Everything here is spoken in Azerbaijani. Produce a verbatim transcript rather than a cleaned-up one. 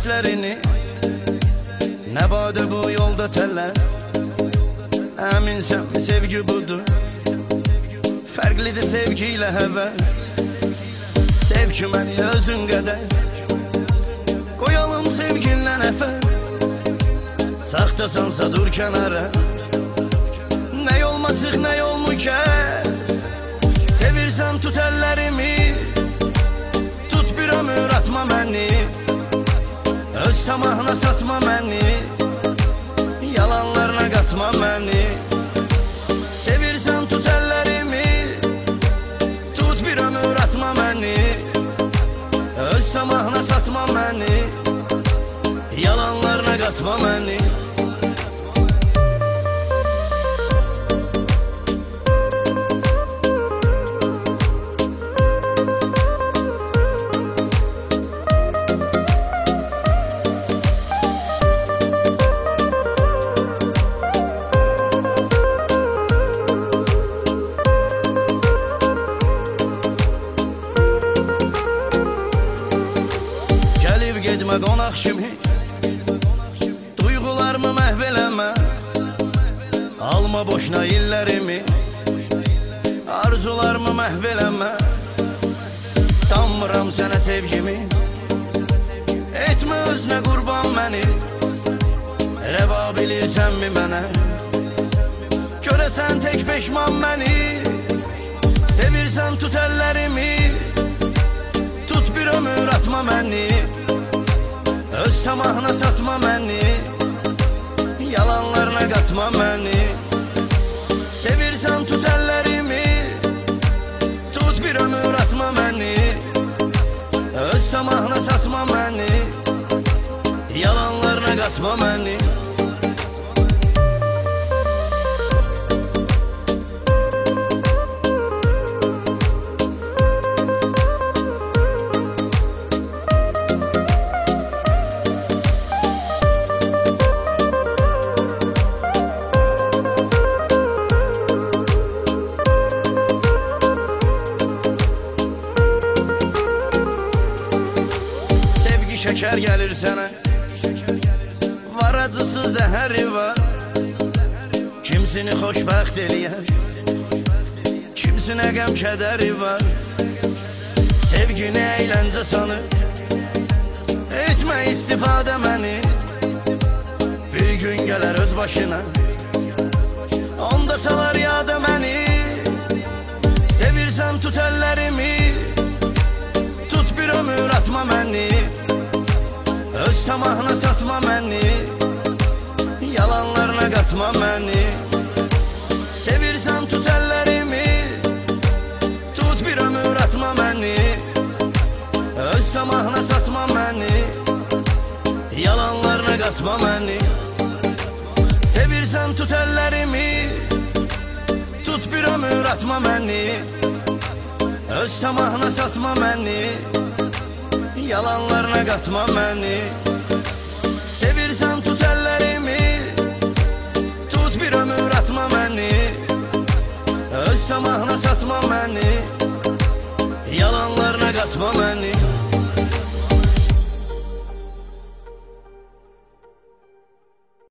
hislərini. Nə badə bu yolda təlləs, əminsəm sevgi budur. Fərqlidir sevgi ilə həvəs. Sev ki məni özün qədər, qoyalım sevginlə nəfəs. Saxtasansa dur kənara, nə olmasıq nə yolmu kəs. Sevirsən tut əllərimi, tut bir ömür atma məni. Öz tamahına satma məni, yalanlarına qatma məni. Sevirsən tut əllərimi, tut bir ömür atma məni. Öz tamahına satma məni, yalanlarına qatma məni. Gedmə qonaq kimi, duyğularımı məhv eləmə. Alma boşuna illərimi, arzularımı məhv eləmə. Damıram sənə sevgimi, etmə özünə qurban məni. Rəva bilirsənmi mənə, görəsən tək peşman məni. Sevirsən tut əllərimi, tut bir ömür atma məni. Öz tamahına satma məni, yalanlarına qatma məni. Sevirsən tut əllərimi, tut bir ömür atma məni. Öz tamahına satma məni, yalanlarına qatma məni. Şəkər gəlir sənə, var acısı zəhəri var. Kimsini xoşbəxt eləyər, kimsinə qəm kədəri var. Sevgini əyləncə sanır, etmə istifadə məni. Bir gün gələr öz başına, onda salar yada məni. Sevirsən tut əllərimi, tut bir ömür atma məni. Öz tamahına satma məni, yalanlarına qatma məni. Sevirsən tut əllərimi, tut bir ömür atma məni. Öz tamahına satma məni, yalanlarına qatma məni. Sevirsən tut əllərimi, tut bir ömür atma məni. Öz tamahına satma məni, yalanlarına qatma məni. Sevirsən tut əllərimi, tut bir ömür atma məni. Öz tamahına satma məni, yalanlarına qatma məni.